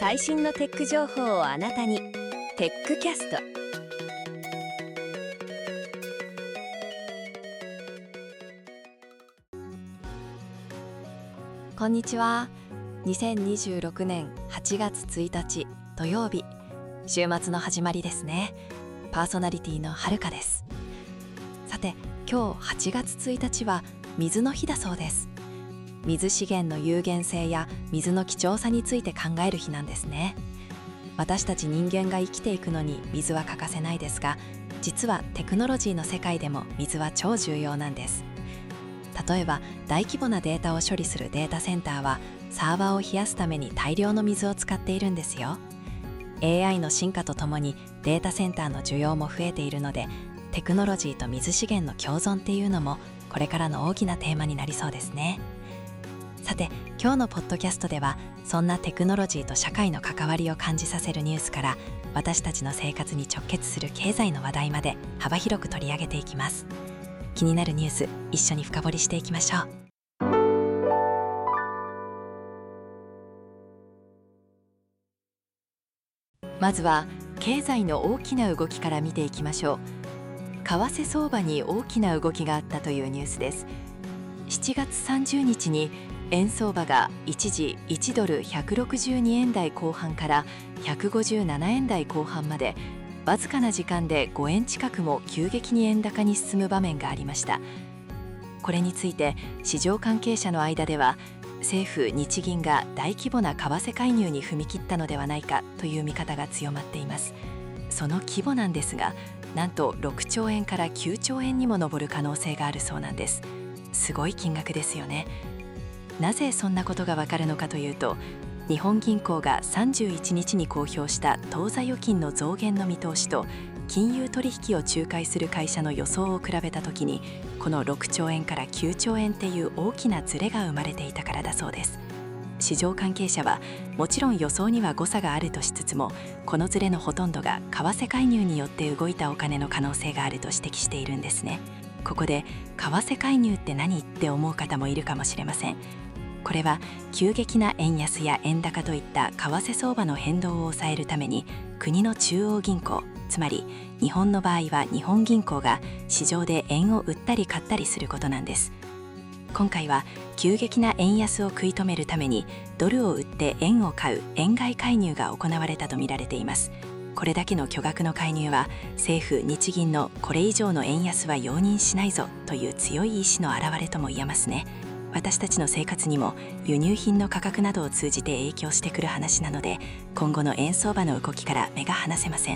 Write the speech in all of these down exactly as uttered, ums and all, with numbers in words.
最新のテック情報をあなたに。テックキャスト。こんにちは。にせんにじゅうろくねんはちがつついたち土曜日、週末の始まりですね。パーソナリティのはるかです。さて、今日はちがつついたちは水の日だそうです。水資源の有限性や水の貴重さについて考える日なんですね。私たち人間が生きていくのに水は欠かせないですが、実はテクノロジーの世界でも水は超重要なんです。例えば大規模なデータを処理するデータセンターはサーバーを冷やすために大量の水を使っているんですよ。 エーアイ の進化とともにデータセンターの需要も増えているので、テクノロジーと水資源の共存っていうのもこれからの大きなテーマになりそうですね。さて、今日のポッドキャストではそんなテクノロジーと社会の関わりを感じさせるニュースから、私たちの生活に直結する経済の話題まで幅広く取り上げていきます。気になるニュース、一緒に深掘りしていきましょう。まずは経済の大きな動きから見ていきましょう。為替相場に大きな動きがあったというニュースです。しちがつさんじゅうにちに円相場が一時いちドルひゃくろくじゅうにえん台後半からひゃくごじゅうななえん台後半まで、わずかな時間でごえん近くも急激に円高に進む場面がありました。これについて市場関係者の間では、政府・日銀が大規模な為替介入に踏み切ったのではないかという見方が強まっています。その規模なんですが、なんとろくちょうえんからきゅうちょうえんにも上る可能性があるそうなんです。すごい金額ですよね。なぜそんなことがわかるのかというと、日本銀行がさんじゅういちにちに公表した当座預金の増減の見通しと、金融取引を仲介する会社の予想を比べたときに、このろくちょうえんからきゅうちょうえんっていう大きなズレが生まれていたからだそうです。市場関係者はもちろん予想には誤差があるとしつつも、このズレのほとんどが為替介入によって動いたお金の可能性があると指摘しているんですね。ここで為替介入って何って思う方もいるかもしれません。これは急激な円安や円高といった為替相場の変動を抑えるために、国の中央銀行、つまり日本の場合は日本銀行が市場で円を売ったり買ったりすることなんです。今回は急激な円安を食い止めるためにドルを売って円を買う円買い介入が行われたとみられています。これだけの巨額の介入は、政府・日銀のこれ以上の円安は容認しないぞという強い意志の表れとも言えますね。私たちの生活にも輸入品の価格などを通じて影響してくる話なので、今後の円相場の動きから目が離せません。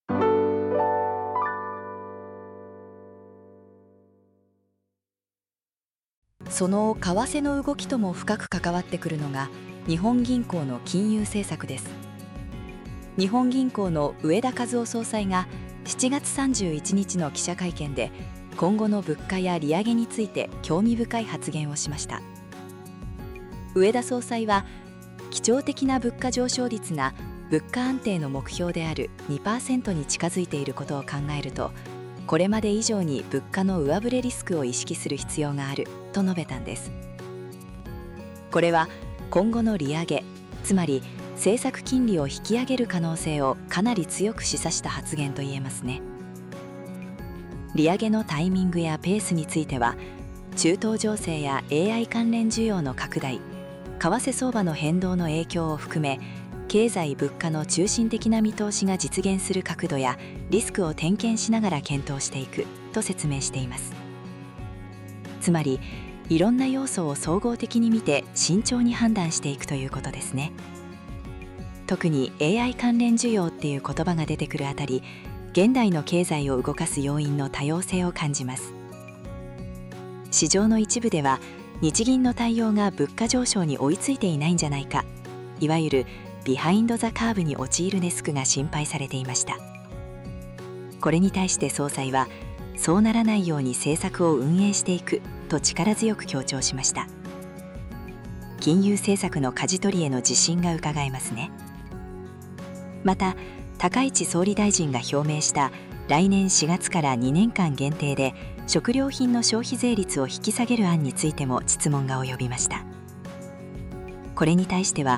その為替の動きとも深く関わってくるのが日本銀行の金融政策です。日本銀行の植田和男総裁がしちがつさんじゅういちにちの記者会見で、今後の物価や利上げについて興味深い発言をしました。植田総裁は、基調的な物価上昇率が物価安定の目標である にパーセント に近づいていることを考えると、これまで以上に物価の上振れリスクを意識する必要があると述べたんです。これは今後の利上げ、つまり政策金利を引き上げる可能性をかなり強く示唆した発言と言えますね。利上げのタイミングやペースについては、中東情勢や エーアイ 関連需要の拡大、為替相場の変動の影響を含め、経済物価の中心的な見通しが実現する角度やリスクを点検しながら検討していくと説明しています。つまり、いろんな要素を総合的に見て慎重に判断していくということですね。特に エーアイ 関連需要っていう言葉が出てくるあたり、現代の経済を動かす要因の多様性を感じます。市場の一部では、日銀の対応が物価上昇に追いついていないんじゃないか、いわゆるビハインド・ザ・カーブに陥るリスクが心配されていました。これに対して総裁は、そうならないように政策を運営していくと力強く強調しました。金融政策の舵取りへの自信がうかがえますね。また、高市総理大臣が表明した来年しがつからにねんかん限定で食料品の消費税率を引き下げる案についても質問が及びました。これに対しては、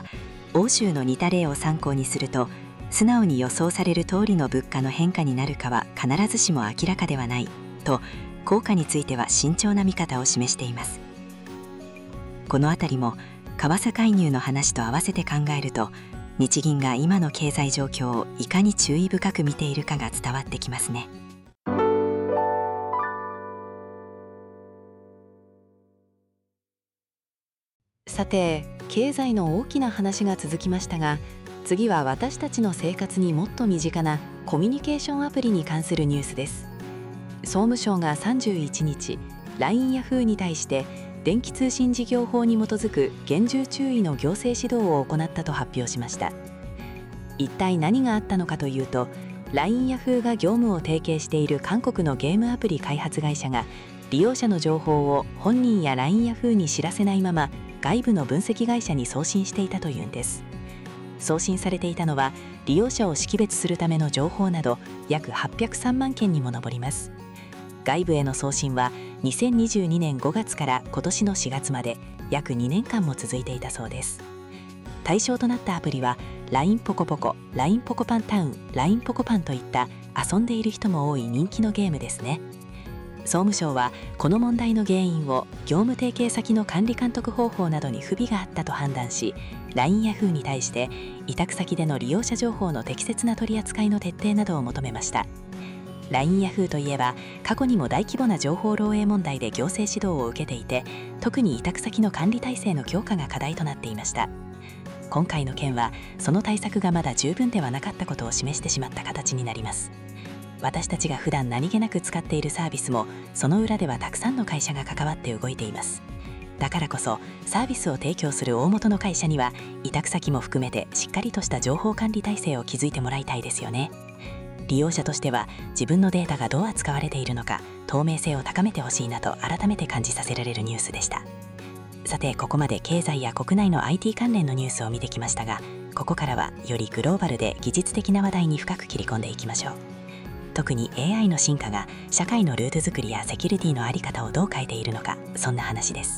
欧州の似た例を参考にすると、素直に予想される通りの物価の変化になるかは必ずしも明らかではないと、効果については慎重な見方を示しています。このあたりも為替介入の話と合わせて考えると、日銀が今の経済状況をいかに注意深く見ているかが伝わってきますね。 さて、経済の大きな話が続きましたが、次は私たちの生活にもっと身近なコミュニケーションアプリに関するニュースです。総務省がさんじゅういちにち、ライン ヤフーに対して電気通信事業法に基づく厳重注意の行政指導を行ったと発表しました。一体何があったのかというと、ライン ヤフーが業務を提携している韓国のゲームアプリ開発会社が利用者の情報を本人や ライン ヤフーに知らせないまま外部の分析会社に送信していたというんです。送信されていたのは利用者を識別するための情報など約はっぴゃくさんまんけんにも上ります。外部への送信はにせんにじゅうにねんごがつから今年のしがつまで約にねんかんも続いていたそうです。対象となったアプリは ライン ポコポコ、ライン ポコパンタウン、ライン ポコパンといった遊んでいる人も多い人気のゲームですね。総務省はこの問題の原因を業務提携先の管理監督方法などに不備があったと判断し、 ライン ヤフーに対して委託先での利用者情報の適切な取り扱いの徹底などを求めました。 ライン ヤフーといえば過去にも大規模な情報漏洩問題で行政指導を受けていて、特に委託先の管理体制の強化が課題となっていました。今回の件はその対策がまだ十分ではなかったことを示してしまった形になります。私たちが普段何気なく使っているサービスもその裏ではたくさんの会社が関わって動いています。だからこそサービスを提供する大元の会社には委託先も含めてしっかりとした情報管理体制を築いてもらいたいですよね。利用者としては自分のデータがどう扱われているのか透明性を高めてほしいなと改めて感じさせられるニュースでした。さて、ここまで経済や国内の アイティー 関連のニュースを見てきましたが、ここからはよりグローバルで技術的な話題に深く切り込んでいきましょう。特に エーアイ の進化が社会のルール作りやセキュリティの在り方をどう変えているのか、そんな話です。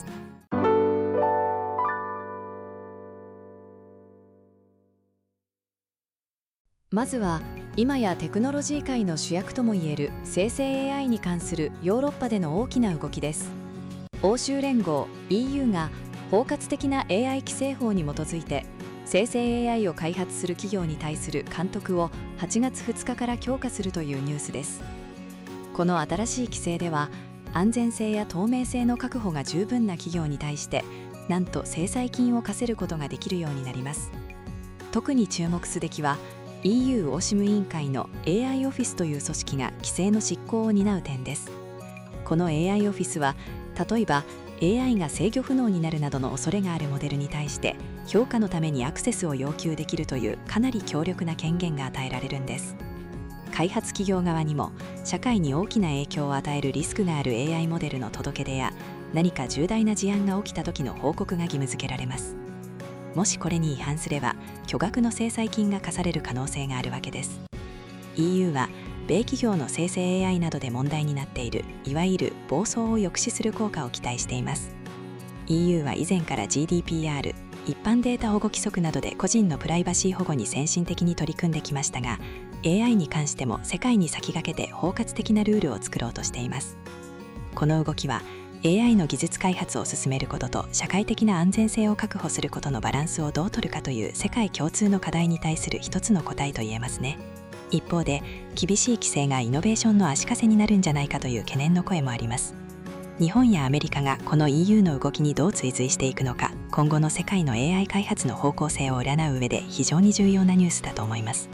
まずは今やテクノロジー界の主役ともいえる生成 エーアイ に関するヨーロッパでの大きな動きです。欧州連合 イーユー が包括的な エーアイ 規制法に基づいて生成 エーアイ を開発する企業に対する監督をはちがつふつかから強化するというニュースです。この新しい規制では安全性や透明性の確保が十分な企業に対してなんと制裁金を課せることができるようになります。特に注目すべきは イーユー オーシム委員会の エーアイ オフィスという組織が規制の執行を担う点です。この エーアイ オフィスは例えば エーアイ が制御不能になるなどの恐れがあるモデルに対して評価のためにアクセスを要求できるというかなり強力な権限が与えられるんです。開発企業側にも社会に大きな影響を与えるリスクがある エーアイ モデルの届け出や何か重大な事案が起きた時の報告が義務付けられます。もしこれに違反すれば巨額の制裁金が課される可能性があるわけです。 イーユー は米企業の生成 エーアイ などで問題になっているいわゆる暴走を抑止する効果を期待しています。 イーユー は以前から ジーディーピーアール 一般データ保護規則などで個人のプライバシー保護に先進的に取り組んできましたが、 エーアイ に関しても世界に先駆けて包括的なルールを作ろうとしています。この動きは エーアイ の技術開発を進めることと社会的な安全性を確保することのバランスをどう取るかという世界共通の課題に対する一つの答えと言えますね。一方で厳しい規制がイノベーションの足かせになるんじゃないかという懸念の声もあります。日本やアメリカがこの イーユー の動きにどう追随していくのか、今後の世界の エーアイ 開発の方向性を占う上で非常に重要なニュースだと思います。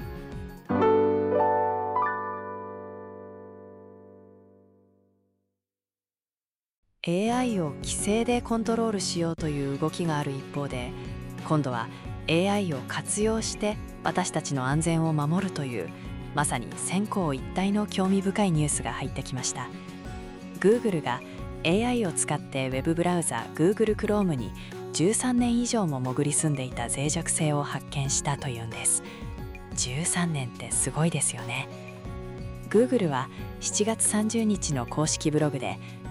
エーアイ を規制でコントロールしようという動きがある一方で、今度は エーアイ を活用して私たちの安全を守るというまさに先行一体の興味深いニュースが入ってきました。 Google が エーアイ を使ってウェブブラウザ Google Chrome にじゅうさんねん以上も潜り住んでいた脆弱性を発見したというんです。じゅうさんねんってすごいですよね。Google はしちがつさんじゅうにちの公式ブログで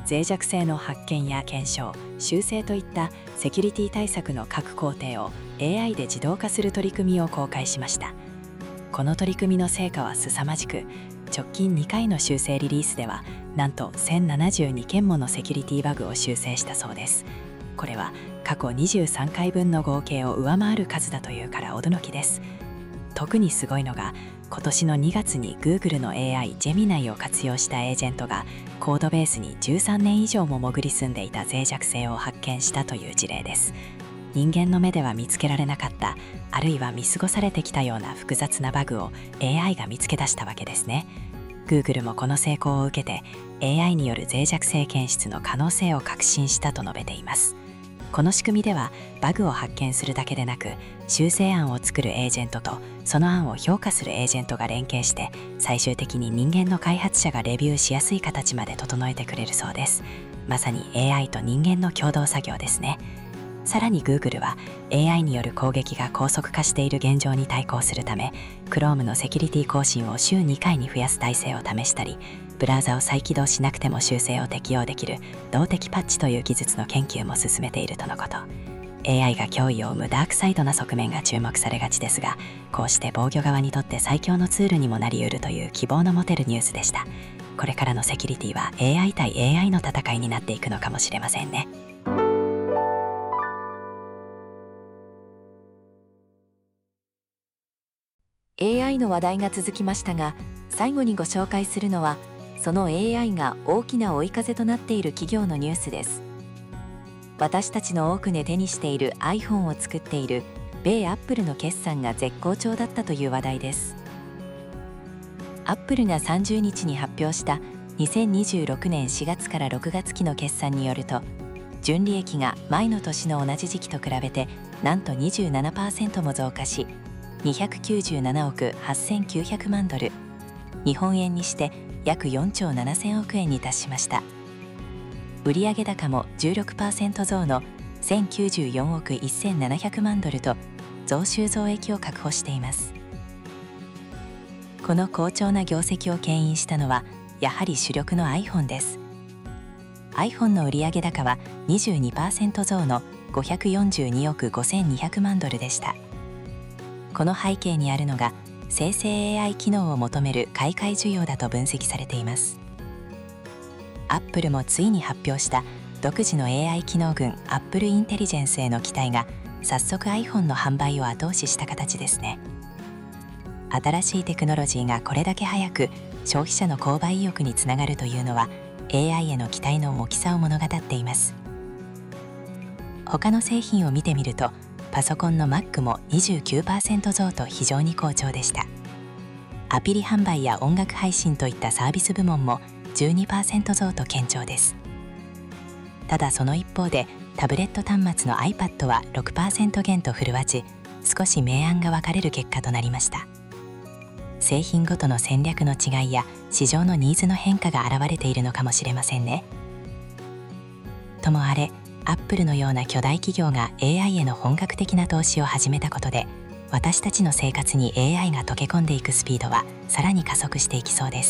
脆弱性の発見や検証、修正といったセキュリティ対策の各工程を エーアイ で自動化する取り組みを公開しました。この取り組みの成果は凄まじく、直近にかいの修正リリースではなんとせんななじゅうにけんものセキュリティバグを修正したそうです。これは過去にじゅうさんかいぶんの合計を上回る数だというから驚きです。特にすごいのが、今年のにがつに Google の エーアイ ジェミナイを活用したエージェントがコードベースにじゅうさんねん以上も潜り住んでいた脆弱性を発見したという事例です。人間の目では見つけられなかった、あるいは見過ごされてきたような複雑なバグを エーアイ が見つけ出したわけですね。Google もこの成功を受けて エーアイ による脆弱性検出の可能性を確信したと述べています。この仕組みではバグを発見するだけでなく、修正案を作るエージェントとその案を評価するエージェントが連携して、最終的に人間の開発者がレビューしやすい形まで整えてくれるそうです。まさに エーアイ と人間の共同作業ですね。さらに Google は エーアイ による攻撃が高速化している現状に対抗するため、Chrome のセキュリティ更新を週にかいに増やす体制を試したり、ブラウザを再起動しなくても修正を適用できる動的パッチという技術の研究も進めているとのこと。エーアイ が脅威を生むダークサイドな側面が注目されがちですが、こうして防御側にとって最強のツールにもなりうるという希望の持てるニュースでした。これからのセキュリティは エーアイ 対 エーアイ の戦いになっていくのかもしれませんね。エーアイ の話題が続きましたが、最後にご紹介するのは、その エーアイ が大きな追い風となっている企業のニュースです。私たちの多くで手にしている iPhone を作っている米アップルの決算が絶好調だったという話題です。アップルがさんじゅうにちに発表したにせんにじゅうろくねんしがつからろくがつ期の決算によると、純利益が前の年の同じ時期と比べてなんと にじゅうななパーセント も増加し、にひゃくきゅうじゅうななおくはっせんきゅうひゃくまんドル、日本円にして約よんちょうななせんおくえんに達しました。売上高も じゅうろくパーセント 増のせんきゅうじゅうよんおくせんななひゃくまんドルと増収増益を確保しています。この好調な業績を牽引したのはやはり主力の iPhone です。 iPhone の売上高は にじゅうにパーセント 増のごひゃくよんじゅうにおくごせんにひゃくまんドルでした。この背景にあるのが生成 エーアイ 機能を求める買い替え需要だと分析されています。アップルもついに発表した独自の エーアイ 機能群 Apple Intelligence への期待が早速 iPhone の販売を後押しした形ですね。新しいテクノロジーがこれだけ早く消費者の購買意欲につながるというのは エーアイ への期待の大きさを物語っています。他の製品を見てみると、パソコンの Mac も にじゅうきゅうパーセント 増と非常に好調でした。アプリ販売や音楽配信といったサービス部門も じゅうにパーセント 増と堅調です。ただその一方でタブレット端末の iPad は ろくパーセント 減と振るわず、少し明暗が分かれる結果となりました。製品ごとの戦略の違いや市場のニーズの変化が現れているのかもしれませんね。ともあれ、アップルのような巨大企業が エーアイ への本格的な投資を始めたことで、私たちの生活に エーアイ が溶け込んでいくスピードはさらに加速していきそうです。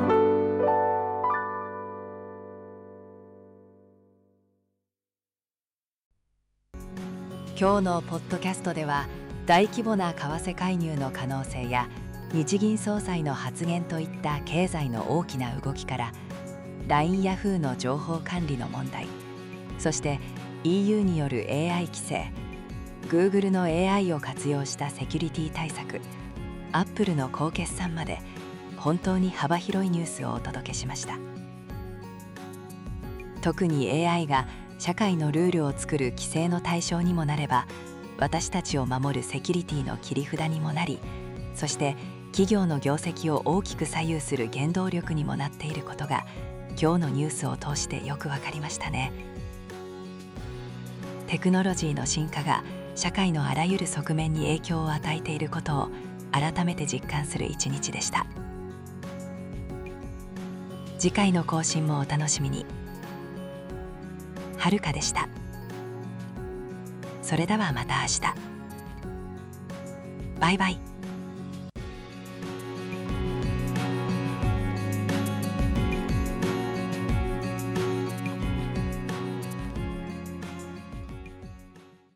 今日のポッドキャストでは、大規模な為替介入の可能性や日銀総裁の発言といった経済の大きな動きから、 ライン ヤフーの情報管理の問題、そして イーユー による エーアイ 規制、 Google の エーアイ を活用したセキュリティ対策、 Apple の高決算まで、本当に幅広いニュースをお届けしました。特に エーアイ が社会のルールを作る規制の対象にもなれば、私たちを守るセキュリティの切り札にもなり、そして企業の業績を大きく左右する原動力にもなっていることが、今日のニュースを通してよくわかりましたね。テクノロジーの進化が社会のあらゆる側面に影響を与えていることを改めて実感する一日でした。次回の更新もお楽しみに。はるかでした。それではまた明日。バイバイ。